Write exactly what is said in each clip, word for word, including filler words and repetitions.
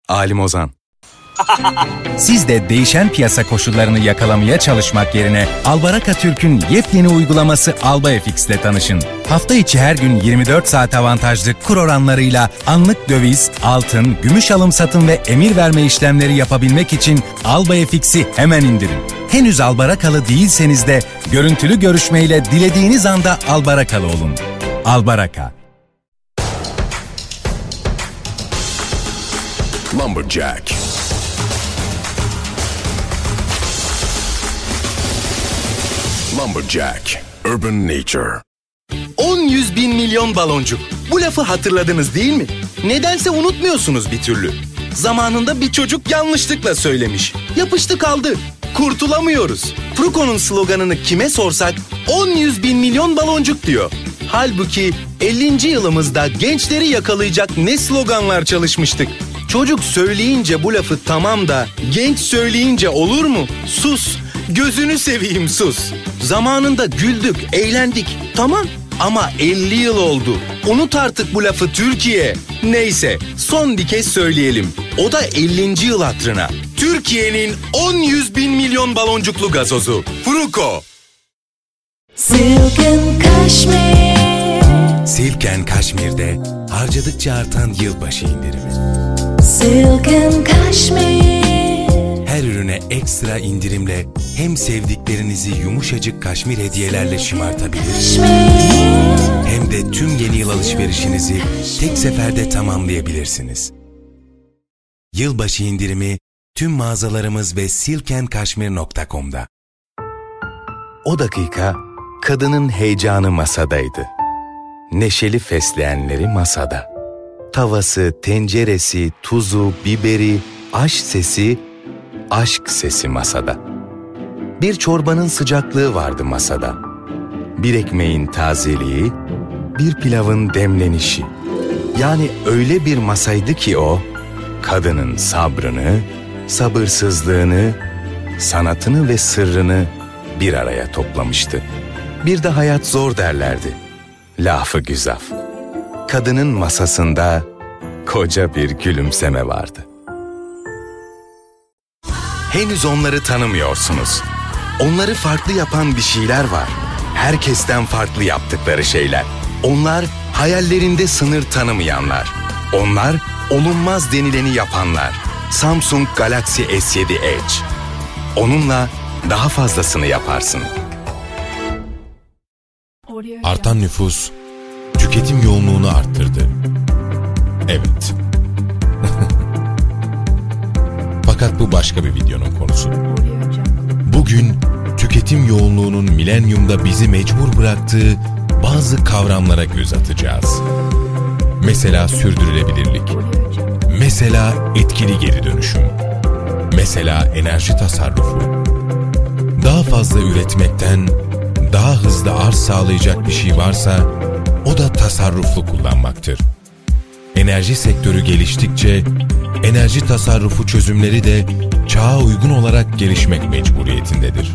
Alim Ozan. Siz de değişen piyasa koşullarını yakalamaya çalışmak yerine Albaraka Türk'ün yepyeni uygulaması AlbaFX ile tanışın. Hafta içi her gün yirmi dört saat avantajlı kur oranlarıyla anlık döviz, altın, gümüş alım satım ve emir verme işlemleri yapabilmek için AlbaFX'i hemen indirin. Henüz Albarakalı değilseniz de görüntülü görüşmeyle dilediğiniz anda Albarakalı olun. Albaraka. Lumberjack. Lumberjack, Urban Nature. On yüz bin milyon baloncuk. Bu lafı hatırladınız değil mi? Nedense unutmuyorsunuz bir türlü. Zamanında bir çocuk yanlışlıkla söylemiş. Yapıştı kaldı. Kurtulamıyoruz. Fruko'nun sloganını kime sorsak on yüz bin milyon baloncuk diyor. Halbuki ellinci yılımızda gençleri yakalayacak ne sloganlar çalışmıştık. Çocuk söyleyince bu lafı tamam da genç söyleyince olur mu? Sus, gözünü seveyim sus. Zamanında güldük, eğlendik, tamam ama elli yıl oldu. Unut artık bu lafı Türkiye. Neyse, son bir kez söyleyelim. O da ellinci yıl hatırına. Türkiye'nin on yüz bin milyon baloncuklu gazozu. Fruko. Silk and Cashmere. Silk and Cashmere'de harcadıkça artan yılbaşı indirimi. Silk and Cashmere. Her ürüne ekstra indirimle hem sevdiklerinizi yumuşacık kaşmir hediyelerle şımartabilir, hem de tüm yeni yıl alışverişinizi tek seferde tamamlayabilirsiniz. Yılbaşı indirimi tüm mağazalarımız ve silk and cashmere nokta com'da. O dakika kadının heyecanı masadaydı. Neşeli fesleğenleri masada. Tavası, tenceresi, tuzu, biberi, aş sesi, aşk sesi masada. Bir çorbanın sıcaklığı vardı masada. Bir ekmeğin tazeliği, bir pilavın demlenişi. Yani öyle bir masaydı ki o, kadının sabrını, sabırsızlığını, sanatını ve sırrını bir araya toplamıştı. Bir de hayat zor derlerdi. Lafı güzaf. Kadının masasında koca bir gülümseme vardı. Henüz onları tanımıyorsunuz. Onları farklı yapan bir şeyler var. Herkesten farklı yaptıkları şeyler. Onlar hayallerinde sınır tanımayanlar. Onlar olunmaz denileni yapanlar. Samsung Galaxy S yedi Edge. Onunla daha fazlasını yaparsın. Artan nüfus tüketim yoğunluğunu arttırdı. Evet. Fakat bu başka bir videonun konusu. Bugün tüketim yoğunluğunun milenyumda bizi mecbur bıraktığı bazı kavramlara göz atacağız. Mesela sürdürülebilirlik. Mesela etkili geri dönüşüm. Mesela enerji tasarrufu. Daha fazla üretmekten daha hızlı arz sağlayacak bir şey varsa o da tasarruflu kullanmaktır. Enerji sektörü geliştikçe enerji tasarrufu çözümleri de çağa uygun olarak gelişmek mecburiyetindedir.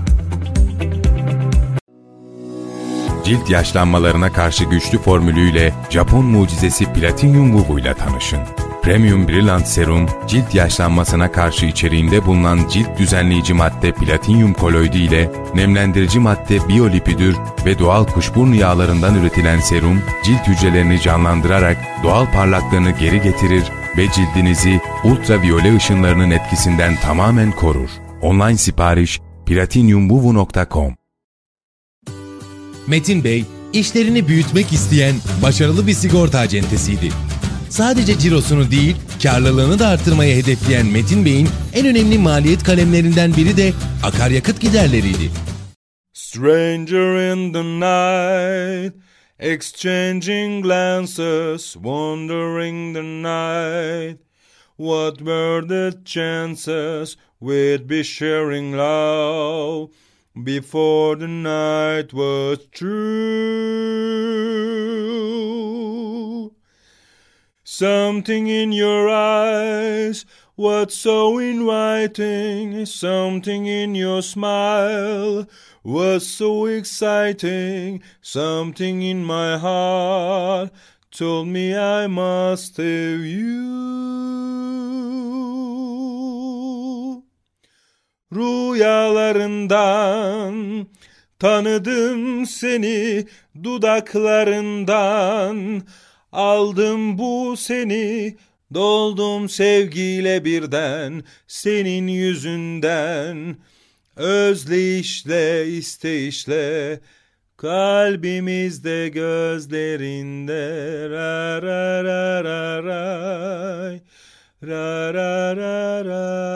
Cilt yaşlanmalarına karşı güçlü formülüyle Japon mucizesi Platinum Vuvu ile tanışın. Premium Brilliant Serum, cilt yaşlanmasına karşı içeriğinde bulunan cilt düzenleyici madde platinyum koloidi ile nemlendirici madde biyolipidür ve doğal kuşburnu yağlarından üretilen serum, cilt hücrelerini canlandırarak doğal parlaklığını geri getirir ve cildinizi ultraviyole ışınlarının etkisinden tamamen korur. Online sipariş platinyum vuvu nokta com. Metin Bey, işlerini büyütmek isteyen başarılı bir sigorta acentesiydi. Sadece cirosunu değil, karlılığını da artırmayı hedefleyen Metin Bey'in en önemli maliyet kalemlerinden biri de akaryakıt giderleriydi. Stranger in the night, exchanging glances, wandering the night. What were the chances we'd be sharing love before the night was through? Something in your eyes, what's so inviting? Something in your smile, what's so exciting? Something in my heart told me I must have you. rüyalarından, tanıdım seni dudaklarından, aldım bu seni, doldum sevgiyle birden, senin yüzünden, özleyişle, isteyişle, kalbimizde gözlerinde, ra ra ra ra ray, ra ra ra ra.